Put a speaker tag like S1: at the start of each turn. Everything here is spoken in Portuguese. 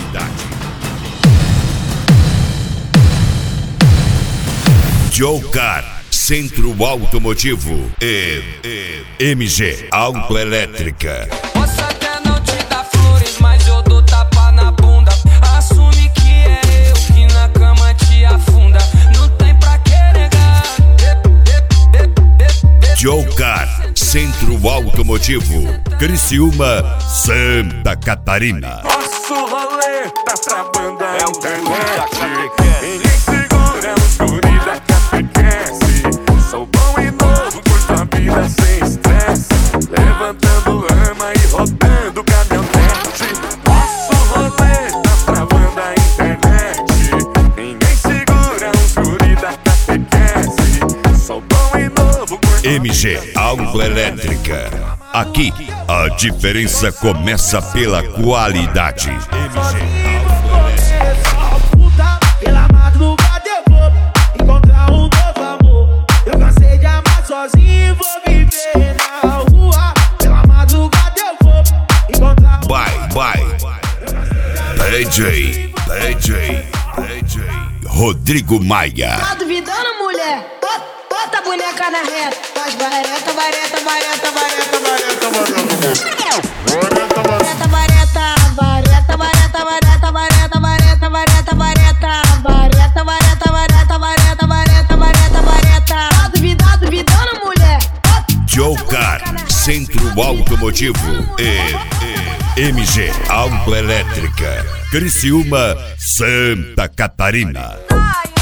S1: Jocar, Centro Automotivo e MG Autoelétrica.
S2: Posso até não te dar flores, mas eu dou tapa na bunda. Assume que é eu que na cama te afunda. Não tem pra que negar.
S1: Jocar, Centro Automotivo, Criciúma, Santa Catarina.
S3: Nosso rolê tá travando a internet. Ninguém segura os guri da catequese. Sou bom e novo, curto a vida sem estresse. Levantando lama e rodando caminhonete. Nosso rolê tá travando a internet. Ninguém segura os guri da catequese. Sou bom e novo, curto
S1: MG Autoelétrica. Aqui, a diferença começa pela qualidade.
S4: Pela madrugada eu vou encontrar um novo amor. Eu cansei de amar sozinho e vou viver na rua. Pela madrugada eu vou encontrar um
S1: PJ Rodrigo Maia.
S5: Tá duvidando, mulher? Bota a boneca na reta. Faz vareta, vareta, vareta, vareta, vareta, vareta. Vareta, vareta, vareta, vareta, vareta, vareta, vareta, vareta, vareta, vareta, vareta, vareta, vareta, vareta. Tá duvidando, mulher?
S1: Jocar, Centro Automotivo e MG Autoelétrica, Criciúma, Santa Catarina.
S5: Ai,